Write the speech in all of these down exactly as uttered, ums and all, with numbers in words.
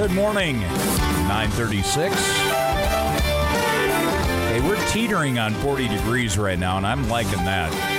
Good morning. nine thirty-six. Hey, we're teetering on forty degrees right now, and I'm liking that.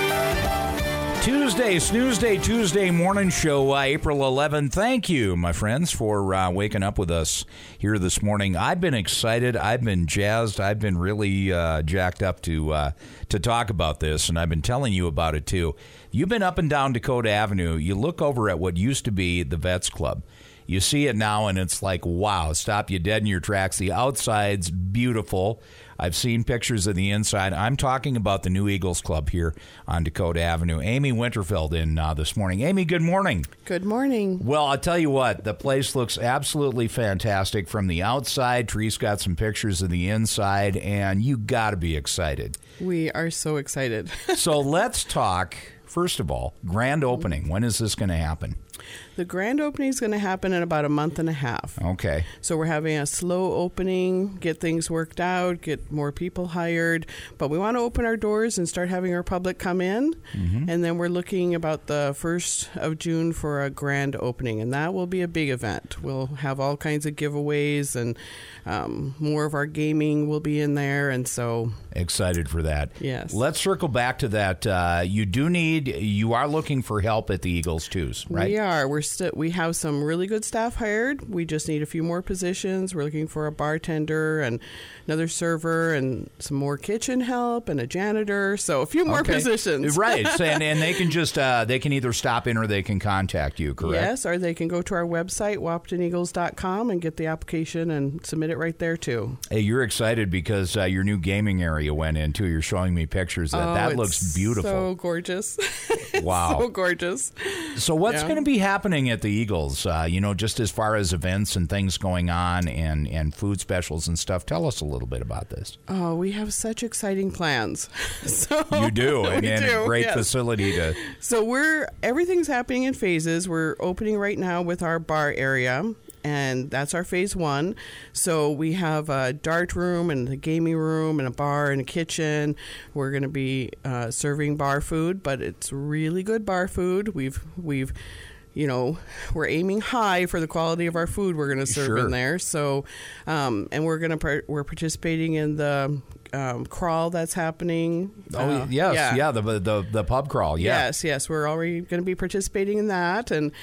Tuesday, Snooze Day, Tuesday morning show, uh, April eleventh. Thank you, my friends, for uh, waking up with us here this morning. I've been excited. I've been jazzed. I've been really uh, jacked up to uh, to talk about this, and I've been telling you about it, too. You've been up and down Dakota Avenue. You look over at what used to be the Vets Club. You see it now, and it's like, wow, stop you dead in your tracks. The outside's beautiful. I've seen pictures of the inside. I'm talking about the new Eagles Club here on Dakota Avenue. Amy Winterfeld in uh, this morning. Amy, good morning. Good morning. Well, I'll tell you what, the place looks absolutely fantastic from the outside. Teresa's got some pictures of the inside, and you got to be excited. We are so excited. So let's talk, first of all, grand opening. When is this going to happen? The grand opening is going to happen in about a month and a half. Okay. So we're having a slow opening, get things worked out, get more people hired. But we want to open our doors and start having our public come in. Mm-hmm. And then we're looking about the first of June for a grand opening. And that will be a big event. We'll have all kinds of giveaways, and um, more of our gaming will be in there. And so... excited for that. Yes. Let's circle back to that. Uh, you do need, you are looking for help at the Eagles too, right? We are. We're st- we have some really good staff hired. We just need a few more positions. We're looking for a bartender and another server and some more kitchen help and a janitor. So a few more okay. positions. Right. So, and, and they can just, uh, they can either stop in or they can contact you, correct? Yes, or they can go to our website, wahpeton eagles dot com, and get the application and submit it right there too. Hey, you're excited because uh, your new gaming area went in too. You're showing me pictures of that. Oh, that it's looks beautiful. So gorgeous. Wow. So gorgeous. So what's Yeah. going to be happening at the Eagles, uh, you know, just as far as events and things going on and, and food specials and stuff? Tell us a little bit about this. Oh, we have such exciting plans. so You do, and, we and do, a great yes. facility to... So we're everything's happening in phases. We're opening right now with our bar area, and that's our phase one. So we have a dart room and a gaming room and a bar and a kitchen. We're going to be uh, serving bar food, but it's really good bar food. We've we've you know, we're aiming high for the quality of our food we're going to serve Sure. in there. So, um, and we're going to par- we're participating in the um, crawl that's happening. Oh, Uh, yes. yeah. Yeah, the, the the pub crawl. Yeah. Yes, yes. We're already going to be participating in that. And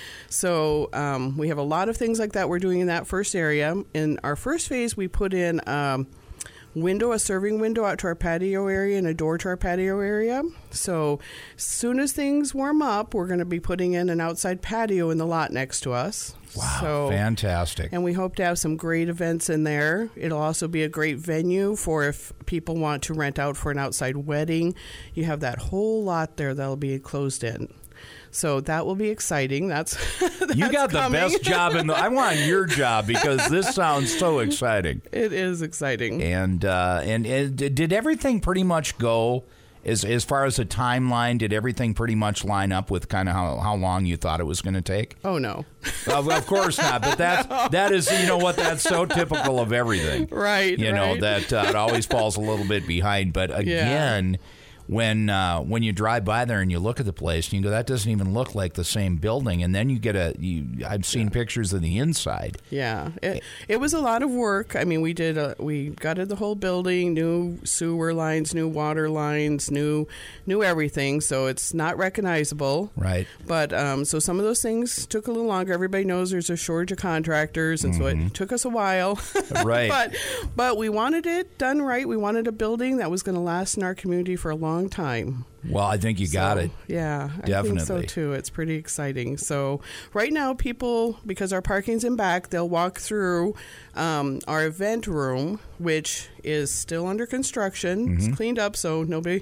so um, we have a lot of things like that we're doing in that first area. In our first phase, we put in um, window, a serving window out to our patio area and a door to our patio area. So as soon as things warm up, we're going to be putting in an outside patio in the lot next to us. Wow, so, fantastic. And we hope to have some great events in there. It'll also be a great venue for if people want to rent out for an outside wedding. You have that whole lot there that'll be closed in. So that will be exciting. That's, that's you got the coming. best job in the. I want your job because this sounds so exciting. It is exciting. And uh, and, and did everything pretty much go as as far as the timeline? Did everything pretty much line up with kind of how, how long you thought it was going to take? Oh no, of, of course not. But that's no. that is you know what that's so typical of everything, right? You right. know that uh, it always falls a little bit behind. But again. Yeah. When uh, when you drive by there and you look at the place and you go, that doesn't even look like the same building, and then you get a you, I've seen yeah. pictures of the inside. Yeah, it, it was a lot of work. I mean, we did a, we gutted the whole building, new sewer lines, new water lines, new new everything. So it's not recognizable. Right. But um, so some of those things took a little longer. Everybody knows there's a shortage of contractors, and mm-hmm. so it took us a while. Right. but but we wanted it done right. We wanted a building that was going to last in our community for a long time. Well, I think you so, got it. Yeah, definitely. I think so too. It's pretty exciting. So right now, people, because our parking's in back, they'll walk through um, our event room, which is still under construction. Mm-hmm. It's cleaned up, so nobody.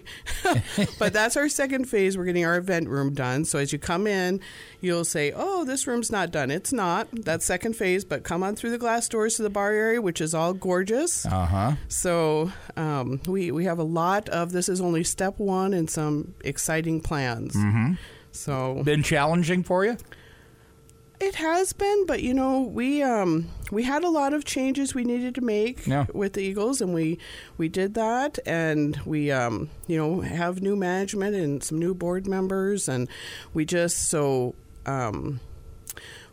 But that's our second phase. We're getting our event room done. So as you come in, you'll say, "Oh, this room's not done." It's not. That's second phase. But come on through the glass doors to the bar area, which is all gorgeous. Uh huh. So um, we we have a lot of. This is only step one in some exciting plans. Mm-hmm. So been challenging for you? It has been, but you know, we um we had a lot of changes we needed to make yeah. with the Eagles, and we we did that, and we um you know have new management and some new board members, and we just so um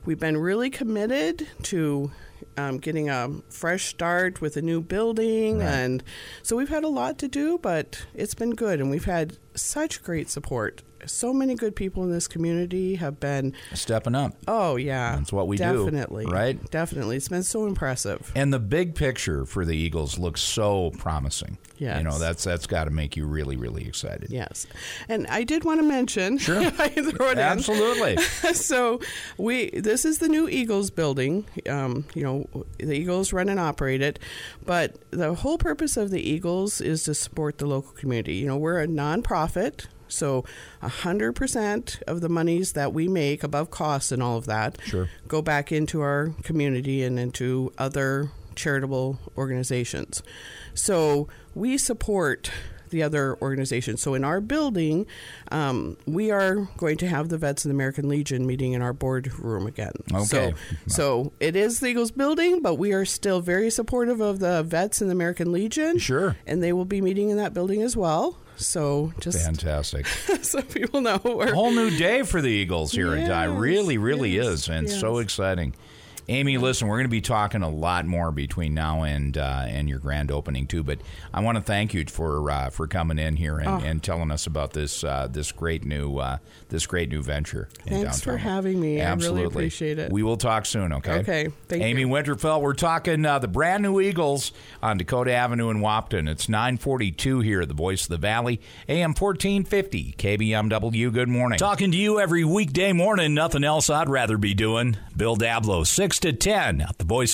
we've been really committed to um, getting a fresh start with a new building. Right. And so we've had a lot to do, but it's been good. And we've had such great support. So many good people in this community have been stepping up. Oh, yeah. That's what we definitely, do. Definitely. Right? Definitely. It's been so impressive. And the big picture for the Eagles looks so promising. Yes. You know, that's that's got to make you really, really excited. Yes. And I did want to mention. Sure. I throw it Absolutely. in. So we this is the new Eagles building. Um, you know, the Eagles run and operate it. But the whole purpose of the Eagles is to support the local community. You know, we're a nonprofit. So one hundred percent of the monies that we make above costs and all of that sure. go back into our community and into other charitable organizations. So we support the other organizations. So in our building, um, we are going to have the Vets of the American Legion meeting in our boardroom again. Okay. So, so it is the Eagles building, but we are still very supportive of the Vets in the American Legion. Sure. And they will be meeting in that building as well. So just fantastic. So people know we're a whole new day for the Eagles here yes, in Ty. Really, really yes, is, and yes. so exciting. Amy, listen, we're going to be talking a lot more between now and uh, and your grand opening too. But I want to thank you for uh, for coming in here and, oh. and telling us about this uh, this great new uh, this great new venture. In Thanks downtown. for having me. Absolutely. I really appreciate it. We will talk soon. Okay. Okay. Thank Amy you. Winterfeld. We're talking uh, the brand new Eagles on Dakota Avenue in Wapton. It's nine forty-two here at the Voice of the Valley, A M fourteen fifty, K B M W. Good morning. Talking to you every weekday morning. Nothing else I'd rather be doing. Bill Dablow, six to ten. The Voice